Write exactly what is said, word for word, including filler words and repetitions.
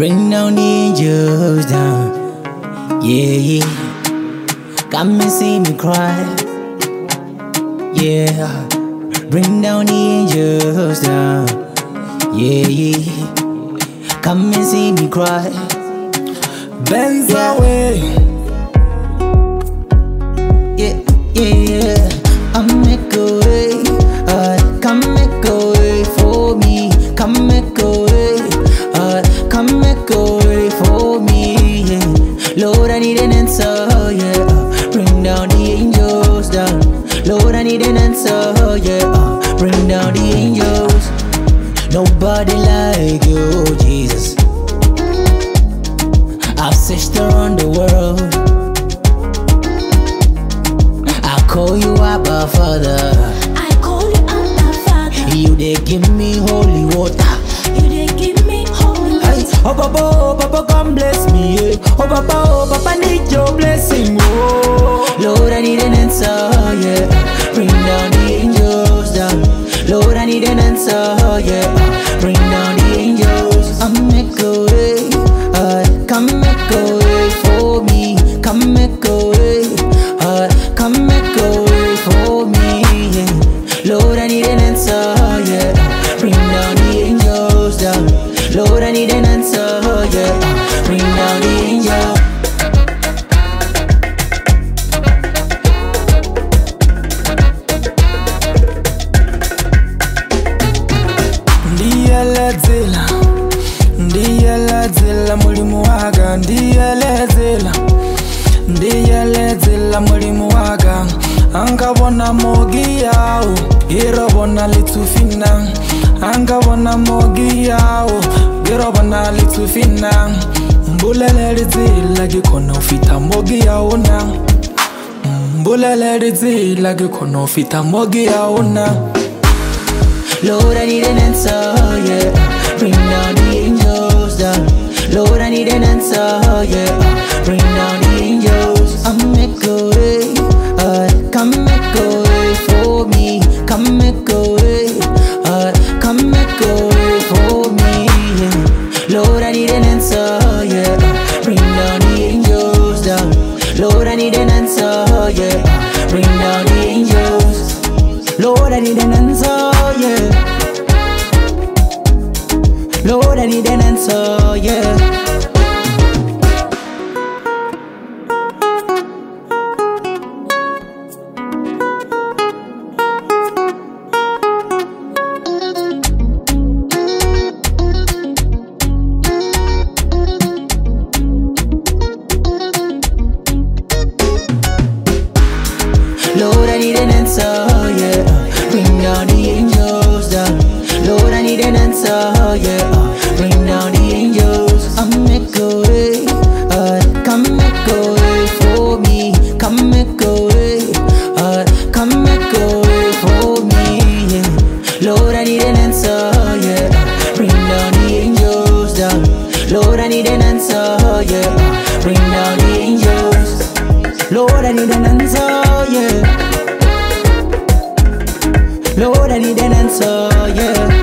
Bring down the angels down. Yeah, yeah. Come and see me cry. Yeah. Bring down the angels down. Yeah, yeah. Come and see me cry. Bends away. Yeah, yeah, yeah. I make a way. Uh, come make a way for me. Come make a way. Uh, come make a way for me. Yeah. Lord, I need an answer. Yeah. Uh, bring down the angels down. Lord, I need an answer. Yeah. Uh, bring down the angels. Nobody like you, Jesus. I've searched around the world. I call you Abba Father. I call you Abba Father. You they give me holy water. You they give me holy water. Hey, oh Papa, oh Papa, come bless me. Yeah. Oh Papa, oh Papa, need your blessing. Oh Lord, I need an answer. Yeah, bring down the angels down. Lord, I need an answer. Yeah, bring down the angels. I make a way. Uh, come make a way for me. Come make a way. Uh, come make a way for me. Yeah. Lord, I need an answer. Yeah, bring down the angels down. Lord, I need an answer. Yeah, bring down the angels. Ndiyelezela, ndiyelezela mulimu waga. Ndiyelezela, ndiyelezela mulimu waga. Angabona mogi yao, irobona litufina. Angabona mogi yao, irobona litufina. Mbulele rizila gikono fita mogi yao na. Mbulele rizila gikono fita mogi yao na. Lord, I need an answer, yeah. Bring down the angels down. Lord, I need an answer, yeah. Bring down the angels. I make a way. Uh, come make a way for me. Come make a way. Uh, come make a way for me. Yeah. Lord, I need an answer, yeah. Bring down the angels down. Lord, I need an answer, yeah. Bring down the angels. Lord, I need an answer, yeah. Lord, I need an answer, yeah. Lord, I need an answer, yeah. Bring down the angels down. Lord, I need an answer, yeah. Bring down the angels. I make a way. Uh, come make a way for me. Come make a way. Uh, come make a way for me. Yeah. Lord, I need an answer, yeah. Bring down the angels down. Lord, I need an answer, yeah. Bring down the angels. Lord, I need an answer, yeah. Lord, I need an answer, yeah.